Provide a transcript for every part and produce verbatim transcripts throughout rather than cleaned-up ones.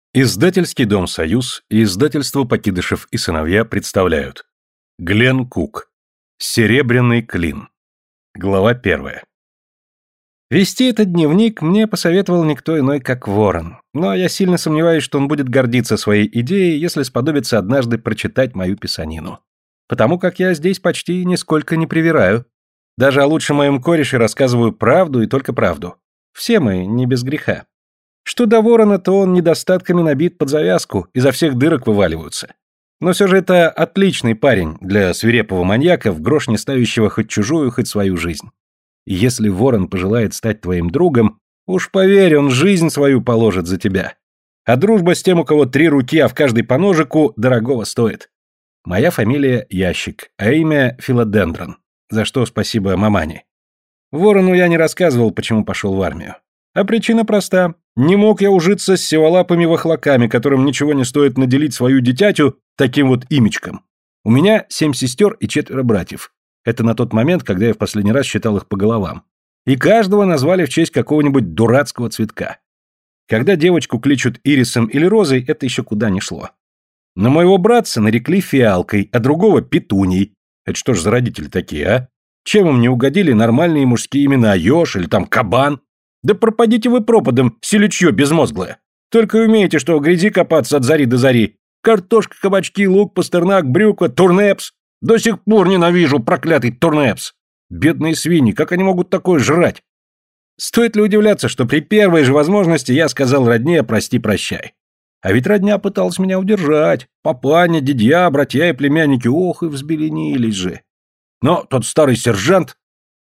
Издательский дом «Союз» и издательство «Покидышев и сыновья» представляют Глен Кук. Серебряный клин. Глава первая. Вести этот дневник мне посоветовал никто иной, как Ворон, но я сильно сомневаюсь, что он будет гордиться своей идеей, если сподобится однажды прочитать мою писанину. Потому как я здесь почти нисколько не привираю. Даже о лучшем моем кореше рассказываю правду и только правду. Все мы не без греха. Что до Ворона, то он недостатками набит под завязку, изо всех дырок вываливаются. Но все же это отличный парень для свирепого маньяка, в грош не ставящего хоть чужую, хоть свою жизнь. И если Ворон пожелает стать твоим другом, уж поверь, он жизнь свою положит за тебя. А дружба с тем, у кого три руки, а в каждой по ножику, дорогого стоит. Моя фамилия Ящик, а имя Филодендрон, за что спасибо мамане. Ворону я не рассказывал, почему пошел в армию. А причина проста. Не мог я ужиться с сиволапыми вахлаками, которым ничего не стоит наделить свою дитятю таким вот имечком. У меня семь сестер и четверо братьев. Это на тот момент, когда я в последний раз считал их по головам. И каждого назвали в честь какого-нибудь дурацкого цветка. Когда девочку кличут Ирисом или Розой, это еще куда ни шло. На моего братца нарекли Фиалкой, а другого Петуней. Это что ж за родители такие, а? Чем им не угодили нормальные мужские имена, Ёж или там Кабан? Да пропадите вы пропадом, селючье безмозглое. Только умеете, что в грязи копаться от зари до зари. Картошка, кабачки, лук, пастернак, брюква, турнепс. До сих пор ненавижу проклятый турнепс. Бедные свиньи, как они могут такое жрать? Стоит ли удивляться, что при первой же возможности я сказал родне прости-прощай. А ведь родня пыталась меня удержать. Папаня, дядя, братья и племянники, ох, и взбеленились же. Но тот старый сержант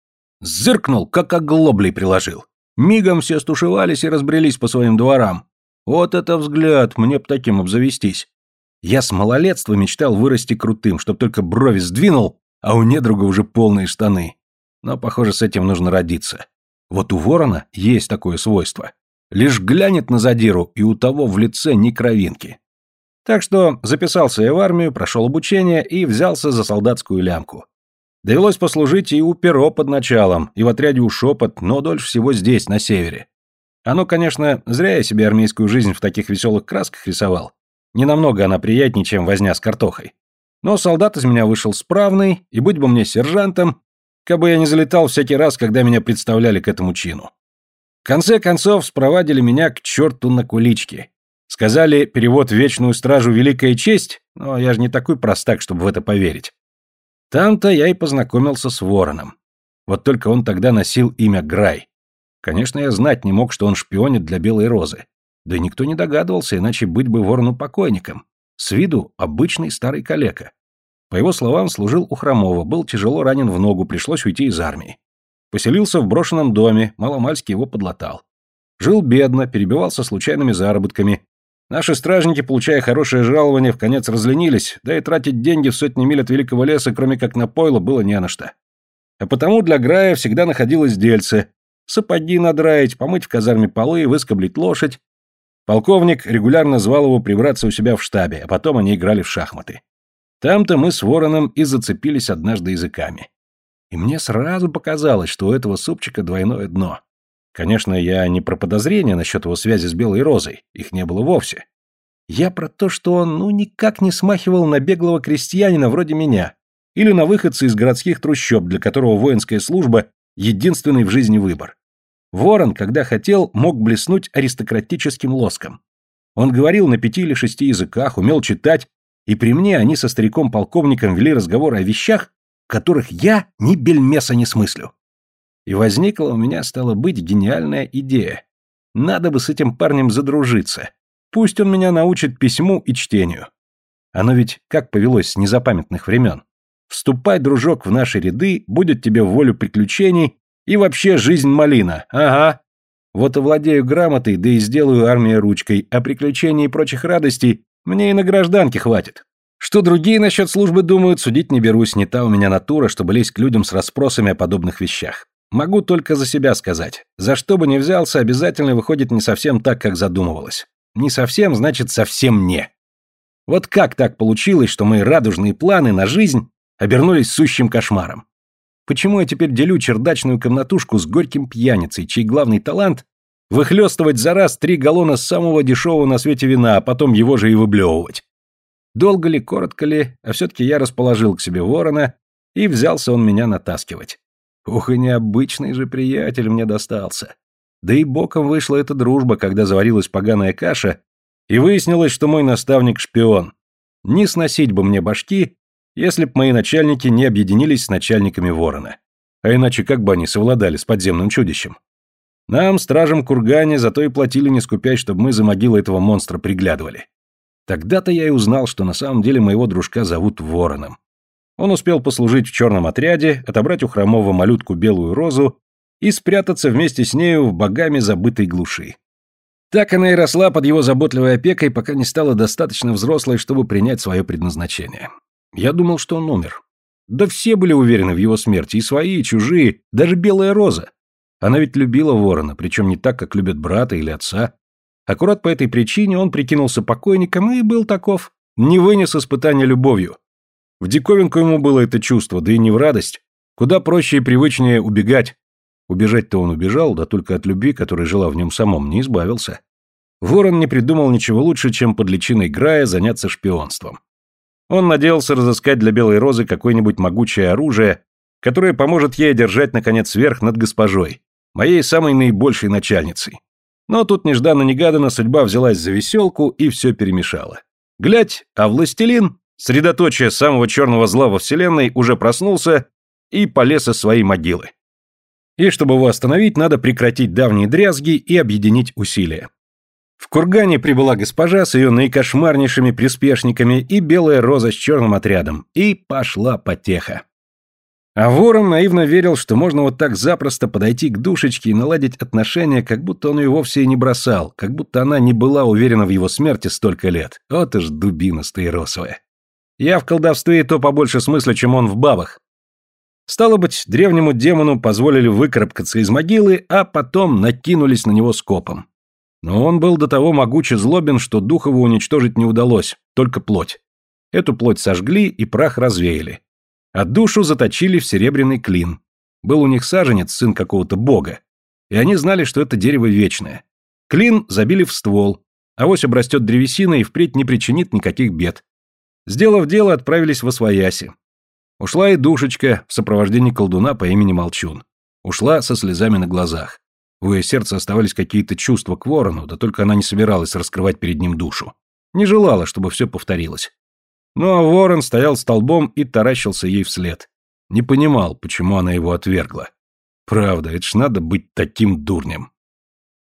зыркнул, как оглоблей приложил. Мигом все стушевались и разбрелись по своим дворам. Вот это взгляд, мне б таким обзавестись. Я с малолетства мечтал вырасти крутым, чтоб только брови сдвинул, а у недруга уже полные штаны. Но, похоже, с этим нужно родиться. Вот у ворона есть такое свойство. Лишь глянет на задиру, и у того в лице ни кровинки. Так что записался я в армию, прошел обучение и взялся за солдатскую лямку. Довелось послужить и у перо под началом, и в отряде у шепот, но дольше всего здесь, на севере. Оно, конечно, зря я себе армейскую жизнь в таких веселых красках рисовал. Не намного она приятнее, чем возня с картохой. Но солдат из меня вышел справный, и будь бы мне сержантом, кабы я не залетал всякий раз, когда меня представляли к этому чину. В конце концов, спровадили меня к черту на куличке. Сказали, перевод в вечную стражу — великая честь, но я же не такой простак, чтобы в это поверить. Там-то я и познакомился с Вороном. Вот только он тогда носил имя Грай. Конечно, я знать не мог, что он шпионит для Белой Розы. Да и никто не догадывался, иначе быть бы Ворону покойником. С виду обычный старый калека. По его словам, служил у Хромова, был тяжело ранен в ногу, пришлось уйти из армии. Поселился в брошенном доме, маломальски его подлатал. Жил бедно, перебивался случайными заработками. Наши стражники, получая хорошее жалование, вконец разленились, да и тратить деньги в сотни миль от великого леса, кроме как на пойло, было не на что. А потому для Грая всегда находилось дельце. Сапоги надраить, помыть в казарме полы, выскоблить лошадь. Полковник регулярно звал его прибраться у себя в штабе, а потом они играли в шахматы. Там-то мы с Вороном и зацепились однажды языками. И мне сразу показалось, что у этого супчика двойное дно. Конечно, я не про подозрения насчет его связи с Белой Розой, их не было вовсе. Я про то, что он, ну, никак не смахивал на беглого крестьянина вроде меня, или на выходца из городских трущоб, для которого воинская служба — единственный в жизни выбор. Ворон, когда хотел, мог блеснуть аристократическим лоском. Он говорил на пяти или шести языках, умел читать, и при мне они со стариком-полковником вели разговоры о вещах, которых я ни бельмеса не смыслю. И возникла у меня, стала быть, гениальная идея. Надо бы с этим парнем задружиться. Пусть он меня научит письму и чтению. Оно ведь как повелось с незапамятных времен. Вступай, дружок, в наши ряды, будет тебе в волю приключений и вообще жизнь малина. Ага. Вот овладею грамотой, да и сделаю армию ручкой, а приключений и прочих радостей мне и на гражданке хватит. Что другие насчет службы думают, судить не берусь, не та у меня натура, чтобы лезть к людям с расспросами о подобных вещах. Могу только за себя сказать. За что бы ни взялся, обязательно выходит не совсем так, как задумывалось. Не совсем, значит, совсем не. Вот как так получилось, что мои радужные планы на жизнь обернулись сущим кошмаром? Почему я теперь делю чердачную комнатушку с горьким пьяницей, чей главный талант Выхлёстывать за раз три галлона самого дешевого на свете вина, а потом его же и выблевывать. Долго ли, коротко ли, а все-таки я расположил к себе ворона, и взялся он меня натаскивать. Ух, и необычный же приятель мне достался. Да и боком вышла эта дружба, когда заварилась поганая каша, и выяснилось, что мой наставник шпион. Не сносить бы мне башки, если б мои начальники не объединились с начальниками ворона. А иначе как бы они совладали с подземным чудищем? Нам, стражам кургане, зато и платили не скупясь, чтобы мы за могилой этого монстра приглядывали. Тогда-то я и узнал, что на самом деле моего дружка зовут Вороном. Он успел послужить в черном отряде, отобрать у хромого малютку белую розу и спрятаться вместе с нею в богами забытой глуши. Так она и росла под его заботливой опекой, пока не стала достаточно взрослой, чтобы принять свое предназначение. Я думал, что он умер. Да все были уверены в его смерти, и свои, и чужие, даже белая роза. Она ведь любила ворона, причем не так, как любят брата или отца. Аккурат по этой причине он прикинулся покойником и был таков. Не вынес испытания любовью. В диковинку ему было это чувство, да и не в радость. Куда проще и привычнее убегать. Убежать-то он убежал, да только от любви, которая жила в нем самом, не избавился. Ворон не придумал ничего лучше, чем под личиной Грая заняться шпионством. Он надеялся разыскать для Белой Розы какое-нибудь могучее оружие, которое поможет ей одержать, наконец, верх над госпожой, моей самой наибольшей начальницей. Но тут нежданно-негаданно судьба взялась за веселку и все перемешала. Глядь, а властелин, средоточие самого черного зла во вселенной, уже проснулся и полез из своей могилы. И чтобы его остановить, надо прекратить давние дрязги и объединить усилия. В кургане прибыла госпожа с ее наикошмарнейшими приспешниками и белая роза с черным отрядом, и пошла потеха. А Ворон наивно верил, что можно вот так запросто подойти к душечке и наладить отношения, как будто он ее вовсе и не бросал, как будто она не была уверена в его смерти столько лет. Вот уж дубина стаиросовая. Я в колдовстве и то побольше смысла, чем он в бабах. Стало быть, древнему демону позволили выкарабкаться из могилы, а потом накинулись на него скопом. Но он был до того могуче злобен, что дух его уничтожить не удалось, только плоть. Эту плоть сожгли и прах развеяли. А душу заточили в серебряный клин. Был у них саженец, сын какого-то бога. И они знали, что это дерево вечное. Клин забили в ствол, авось обрастет древесина и впредь не причинит никаких бед. Сделав дело, отправились во свояси. Ушла и душечка в сопровождении колдуна по имени Молчун. Ушла со слезами на глазах. В ее сердце оставались какие-то чувства к Ворону, да только она не собиралась раскрывать перед ним душу. Не желала, чтобы все повторилось. Ну а Ворон стоял столбом и таращился ей вслед. Не понимал, почему она его отвергла. Правда, это ж надо быть таким дурнем.